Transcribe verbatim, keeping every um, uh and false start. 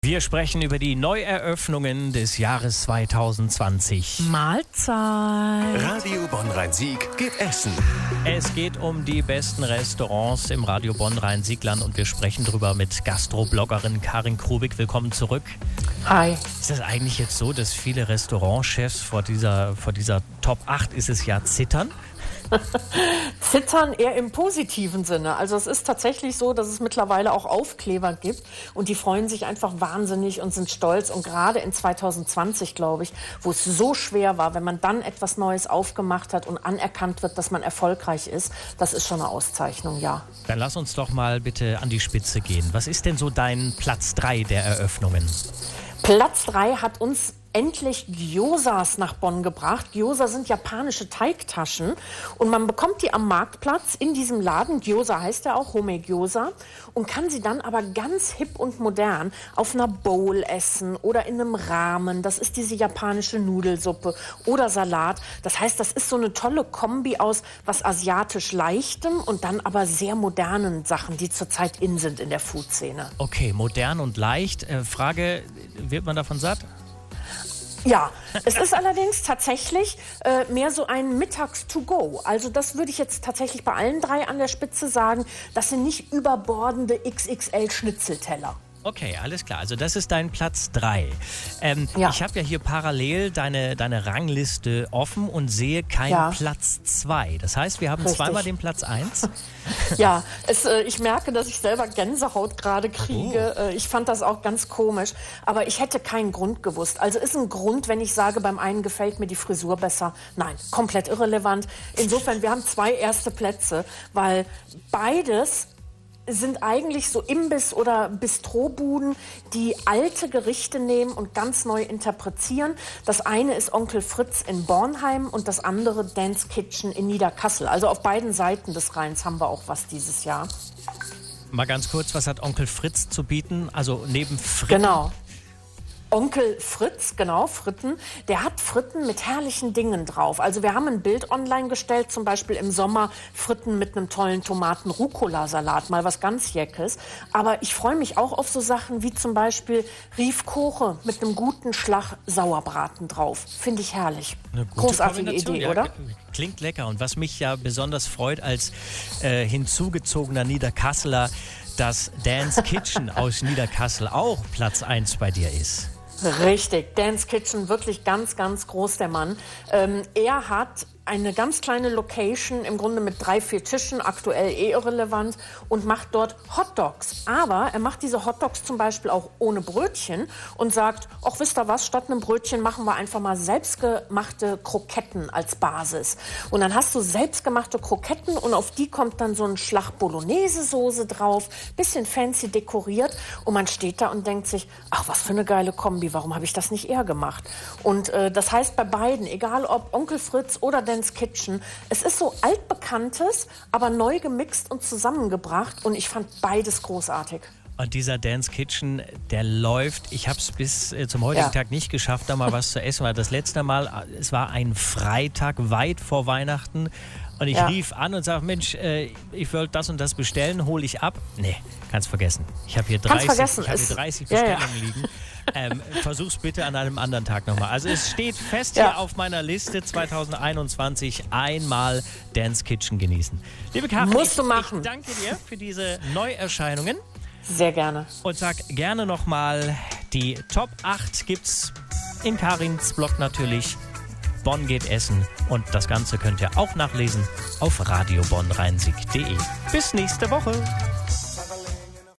Wir sprechen über die Neueröffnungen des Jahres zwanzig zwanzig. Mahlzeit. Radio Bonn-Rhein-Sieg geht essen. Es geht um die besten Restaurants im Radio Bonn-Rhein-Siegland und wir sprechen drüber mit Gastrobloggerin Karin Krubig. Willkommen zurück. Hi. Ist das eigentlich jetzt so, dass viele Restaurantchefs vor dieser, vor dieser Top acht ist es ja zittern? Zittern eher im positiven Sinne. Also es ist tatsächlich so, dass es mittlerweile auch Aufkleber gibt und die freuen sich einfach wahnsinnig und sind stolz. Und gerade in zwanzig zwanzig, glaube ich, wo es so schwer war, wenn man dann etwas Neues aufgemacht hat und anerkannt wird, dass man erfolgreich ist, das ist schon eine Auszeichnung, ja. Dann lass uns doch mal bitte an die Spitze gehen. Was ist denn so dein Platz drei der Eröffnungen? Platz drei hat uns endlich Gyozas nach Bonn gebracht. Gyoza sind japanische Teigtaschen und man bekommt die am Marktplatz in diesem Laden. Gyoza heißt ja auch, Home Gyoza, und kann sie dann aber ganz hip und modern auf einer Bowl essen oder in einem Ramen. Das ist diese japanische Nudelsuppe oder Salat. Das heißt, das ist so eine tolle Kombi aus was asiatisch Leichtem und dann aber sehr modernen Sachen, die zurzeit in sind in der Food-Szene. Okay, modern und leicht. Äh, Frage, wird man davon satt? Ja, es ist allerdings tatsächlich äh, mehr so ein Mittags-to-go. Also das würde ich jetzt tatsächlich bei allen drei an der Spitze sagen. Das sind nicht überbordende X X L-Schnitzelteller. Okay, alles klar. Also das ist dein Platz drei. Ähm, Ja. Ich habe ja hier parallel deine, deine Rangliste offen und sehe keinen Ja. Platz zwei. Das heißt, wir haben Richtig. zweimal den Platz eins. Ja, es, äh, ich merke, dass ich selber Gänsehaut gerade kriege. Oh. Äh, ich fand das auch ganz komisch. Aber ich hätte keinen Grund gewusst. Also ist ein Grund, wenn ich sage, beim einen gefällt mir die Frisur besser. Nein, komplett irrelevant. Insofern, wir haben zwei erste Plätze, weil beides sind eigentlich so Imbiss- oder Bistrobuden, die alte Gerichte nehmen und ganz neu interpretieren. Das eine ist Onkel Fritz in Bornheim und das andere Dan's Kitchen in Niederkassel. Also auf beiden Seiten des Rheins haben wir auch was dieses Jahr. Mal ganz kurz, was hat Onkel Fritz zu bieten? Also neben Fritten. Genau. Onkel Fritz, genau, Fritten, der hat Fritten mit herrlichen Dingen drauf. Also wir haben ein Bild online gestellt, zum Beispiel im Sommer Fritten mit einem tollen Tomaten-Rucola-Salat, mal was ganz Jeckes. Aber ich freue mich auch auf so Sachen wie zum Beispiel Riefkoche mit einem guten Schlag Sauerbraten drauf. Finde ich herrlich. Eine gute Großartige Kombination, Idee, ja, oder? Klingt lecker. Und was mich ja besonders freut als äh, hinzugezogener Niederkasseler, dass Dan's Kitchen aus Niederkassel auch Platz eins bei dir ist. Richtig, Dan's Kitchen, wirklich ganz, ganz groß, der Mann. Ähm, er hat eine ganz kleine Location, im Grunde mit drei, vier Tischen, aktuell eh irrelevant, und macht dort Hotdogs. Aber er macht diese Hotdogs zum Beispiel auch ohne Brötchen und sagt, ach, wisst ihr was, statt einem Brötchen machen wir einfach mal selbstgemachte Kroketten als Basis. Und dann hast du selbstgemachte Kroketten und auf die kommt dann so ein Schlag Bolognese-Soße drauf, bisschen fancy dekoriert und man steht da und denkt sich, ach, was für eine geile Kombi, warum habe ich das nicht eher gemacht? Und äh, das heißt bei beiden, egal ob Onkel Fritz oder Dan's Kitchen, es ist so altbekanntes, aber neu gemixt und zusammengebracht und ich fand beides großartig. Und dieser Dan's Kitchen, der läuft, ich habe es bis äh, zum heutigen Ja. Tag nicht geschafft, da mal was zu essen, weil das letzte Mal, äh, es war ein Freitag weit vor Weihnachten und ich Ja. rief an und sage, Mensch, äh, ich wollte das und das bestellen, hole ich ab. Nee, kannst vergessen. Ich habe hier Kannst dreißig, vergessen, ich hab hier es- dreißig ja, ja. Bestellungen liegen. Ähm, versuch's bitte an einem anderen Tag nochmal. Also es steht fest Ja. hier auf meiner Liste zwanzig einundzwanzig, einmal Dan's Kitchen genießen. Liebe Karin, Musst ich, du machen. ich danke dir für diese Neuerscheinungen. Sehr gerne. Und sag gerne nochmal, die Top acht gibt's in Karins Blog natürlich. Bonn geht essen. Und das Ganze könnt ihr auch nachlesen auf radio bonn rhein sieg punkt de. Bis nächste Woche.